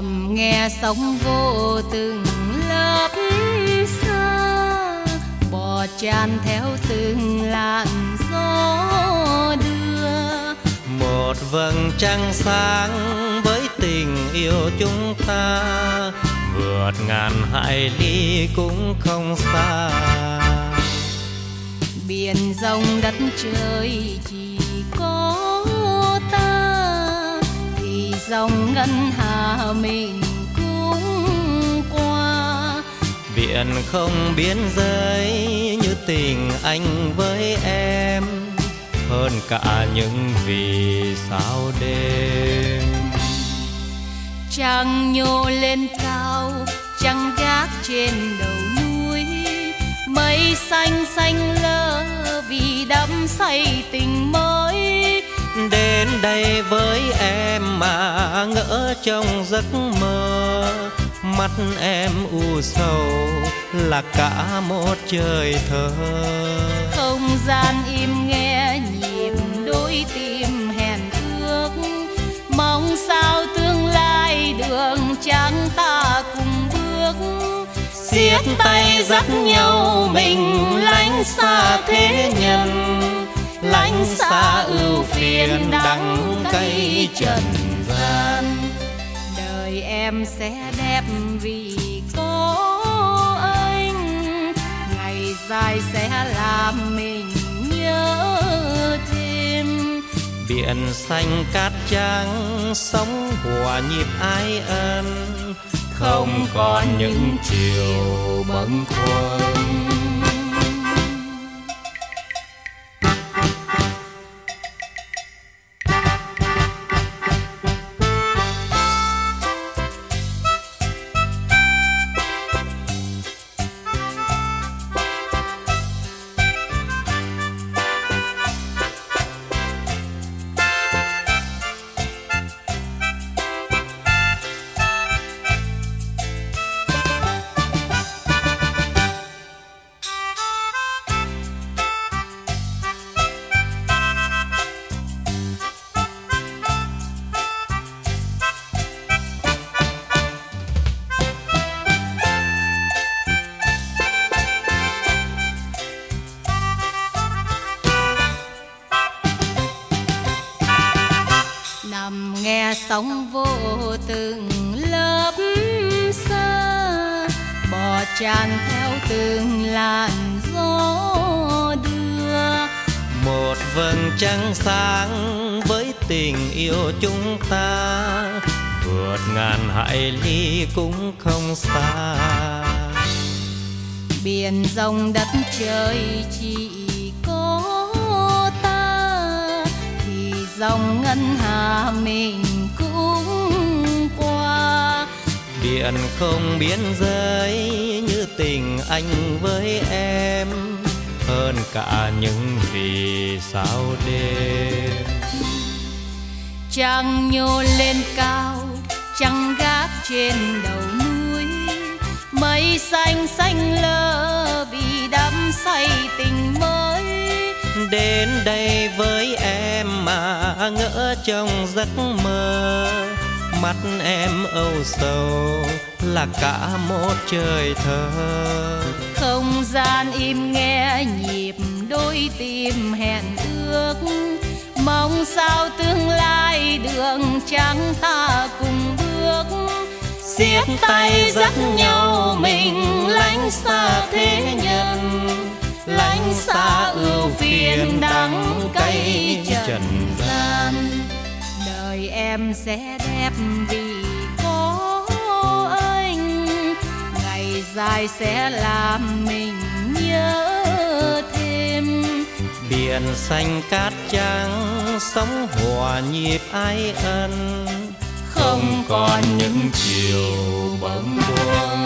nằm nghe sóng vô từng lớp xa, bò tràn theo từng làn gió đưa. Một vầng trăng sáng với tình yêu chúng ta, vượt ngàn hải ly cũng không xa. Biển rộng đất trời chỉ có ta, thì dòng ngân hà mình cũng qua. Biển không biên giới như tình anh với em, hơn cả những vì sao đêm. Trăng nhô lên cao, trăng gác trên đầu núi, mây xanh xanh lơ vì đắm say tình mới. Đến đây với em mà ngỡ trong giấc mơ, mắt em u sầu là cả một trời thơ. Không gian im nghe nhịp đôi tim hẹn ước, mong sao tương lai đường trắng ta cùng bước. Siết tay dắt nhau mình lánh xa thế nhân, lánh xa ưu phiền đắng cay trần gian. Đời em sẽ đẹp vì có anh, ngày dài sẽ làm mình nhớ thêm. Biển xanh cát trắng sóng hòa nhịp ái ân, không còn những chiều bâng khuâng. Nằm nghe sóng vô từng lớp xa, bò tràn theo từng làn gió đưa. Một vầng trăng sáng với tình yêu chúng ta, vượt ngàn hải ly cũng không xa. Biển rộng đất trời chỉ có ta, thì dòng ngân hà mình cũng qua. Biển không biên giới như tình anh với em, hơn cả những vì sao đêm. Trăng nhô lên cao, trăng gác trên đầu núi, mây xanh xanh lơ vì đắm say tình mới. Đến đây với em mà ngỡ trong giấc mơ, mắt em âu sầu là cả một trời thơ. Không gian im nghe nhịp đôi tim hẹn ước, mong sao tương lai đường trắng ta cùng bước. Siết tay dắt nhau mình lánh xa thế nhân, lánh xa ưu phiền đắng cay trần gian. Đời em sẽ đẹp vì có anh, ngày dài sẽ làm mình nhớ thêm. Biển xanh cát trắng sóng hòa nhịp ái ân, không còn những chiều bâng khuâng.